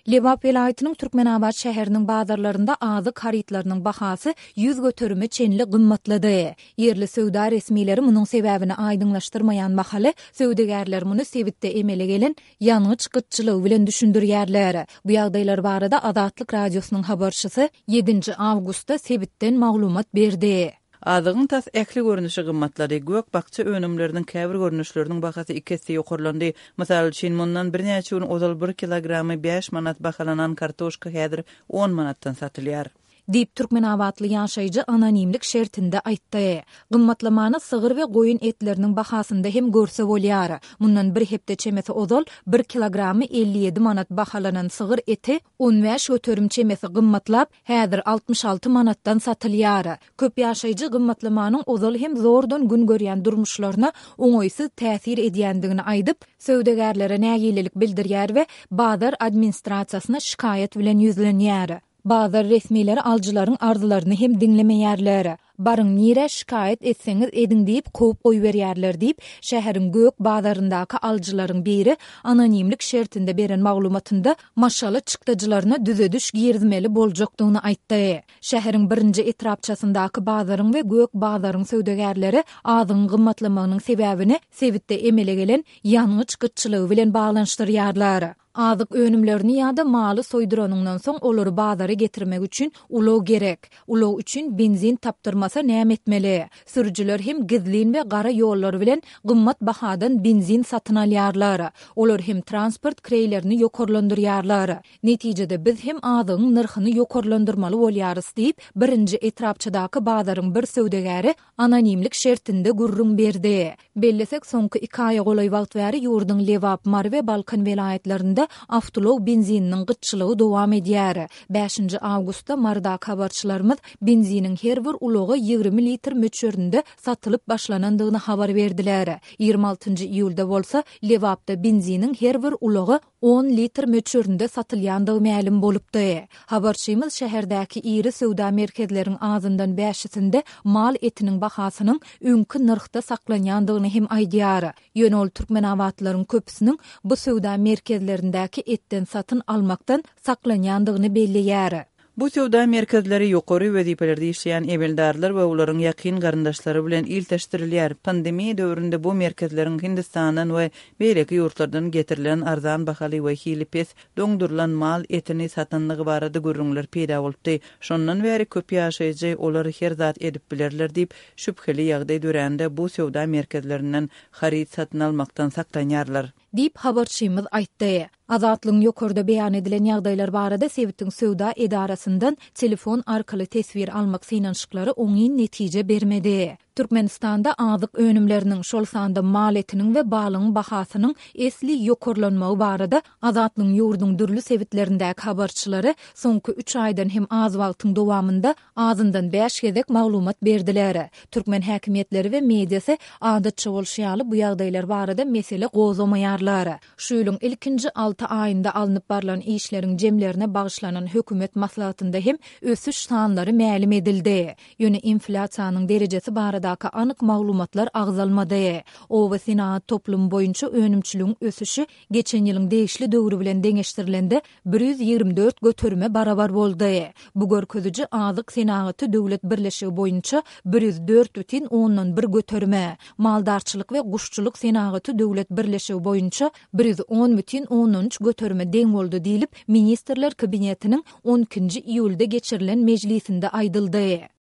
Lewap vilayatynyň Türkmenabad şäheriniň bazarlarynda azyk haritlarynyň bahasy 100 götürümi çenli gymmatlady. Yerli söwda resmileri munyň sebäbini aýdyňlaşdyrmaýan mahaly söwdegärler muny sebitde emele gelen ýanyç gytçylygy bilen düşündirýärler. Bu ýagdaýlar barada Azatlyk radiosynyň habarçysy 7 awgustda sebitden maglumat berdi. Azygyň tas ekli görnüşi gymmatlary, gök bakça önümleriniň käbir görnüşleriniň bahasy 2 hesse ýokarlandy. Mysal üçin mundan bir näçe gün ozal 1 kilogramy 5 manat bahalanan kartoşka häzir 10 manatdan satylýar. Dip Türkmenabadly ýaşaýjy anonimlik şertinde aýtdy. Gymmatlamany sygyr we goýun etleriniň bahasynda hem görse bolýar. Mundan bir hepde çemesi ozal 1 kilogramy 57 manat bahalanan sygyr eti 15 götürüm çemesi gymmatlap häzir 66 manatdan satylýar. Köp ýaşaýjy gymmatlamanyň ozal hem zordan gün görýän durmuşlaryna oňoýsy täsir edýändigini aýdyp, söwdegärlere nägililik bildirýär we bazar administrasiýasyna şikayet bilen ýüzlenýär. Bazar resmileri aljylaryň arzularını hem dinlemeýärler. Barıň nire şikayet etseňiz ediň diýip koýup goýberýärler diýip şäheriň gök bazaryndaky aljylaryň biri anonimlik şertinde beren maglumatynda maşaly çykdyjylaryna düze düş girizmeli boljakdygyny aýtdy. Şäheriň birinji etrapçasyndaky bazaryň we gök bazaryň söwdegärleri azyň gymmatlamanyň sebäbini sebitde emele gelen ýanyç gytçylygy bilen baglanşdyrýarlar. Azyk önümlerini ýa-da maly soýduranyňdan soň olary bazara getirmek üçin ulog gerek. Ulog üçin benzin tapdyrmasa näme etmeli? Sürüjüler hem gizlin we gara ýollar bilen gymmat bahadan benzin satyn alýarlar. Olar hem transport kreýlerini ýokarlandyrýarlar. Netijede biz hem azyň narhyny ýokarlandyrmaly bolýarys diýip birinji etrapçydaky bazaryň bir söwdegäri anonimlik şertinde gurrun berdi. Bellesek soňky 2 aýa golay wagt bäri ýurdun Lewap, Mar we Balkan vilayetlerinde avtolog benzininiň gytçylygy dowam edýär. 5 awgustda Marda habarçylarymyz benziniň her bir ulogy 20 litr möçöründe satylyp başlanandygyny habar berdiler. 26 iýulda bolsa Lewapda benziniň her bir ulogy 10 litr möçöründe satylýandygy ma'lum bolupdy. Habarçymyz şäherdäki iri söwda merkezleriň azyndan 5-sinde mal etiniň bahasynyň öňkü narhda saklanýandygyny hem aýdýar. Ýönol Türkmenabadlaryň köpüsiniň bu söwda merkezlerindäki etten satyn almakdan saklanýandygyny belliýär. Bu söwda merkezleri ýokary wezifelerde işleýän ebeldarlar we olaryň ýakyn garyndaşlary bilen ilteşdirilýär. Pandemiýa döwründe bu merkezleriň Hindistandan we beýleki ýurtlardan getirilen arzan bahaly we hilipes doňdurulan mal etini satanlygy barada görüňler peýda bolupdy. Şondan bäri köp ýaşaýjy olary her zat edip bilerler diýip şüpheli ýagdaý dörände bu söwda merkezlerinden harit satyn almakdan saklanýarlar. Dip habarçymyz aýtdy. Azatlyň ýokarda beýan edilen ýagdaýlar barada Sebitdiň söwda edarasyndan telefon arkaly tesbir almak synanşyklary oňyn netije bermedi. Türkmenistanda azyk önümleriniň şol sanda mal etiniň we balyň bahasynyň esli ýokarlanmagy barada Azatlyň ýurdun dürli sebitlerindäki habarçylary soňky 3 aýdan hem az wagtyň dowamında azyndan 5 gezek maglumat berdiler. Türkmen häkimetleri we mediasy adatça bolşýaly bu ýagdaýlar barada mesele gozamaýarlar. Şu ýylyň ilkinji 6 aýynda alınıp barlan işleriň jemlerine bagışlanan hökümet maslahatynda hem ösüş sanlary ma'lum edildi. Ýöne inflasiýanyň derejesi barada anyk maglumatlar agzalmady. O we Senat toplum boýunça önümçiligiň ösüşi geçen ýylyň degişli döwrü bilen deňeşdirilende 124 götürme barabar boldy. Bu görkeziji azyk Senaty döwlet birleşigi boýunça 104,1 götürme, maldarçylyk we guşçuluk Senaty döwlet birleşigi boýunça 110,13 götürme deň boldy diýilip Ministrler Kabinetiniň 12 iýulda geçirilen mejlisinde aýdyldy.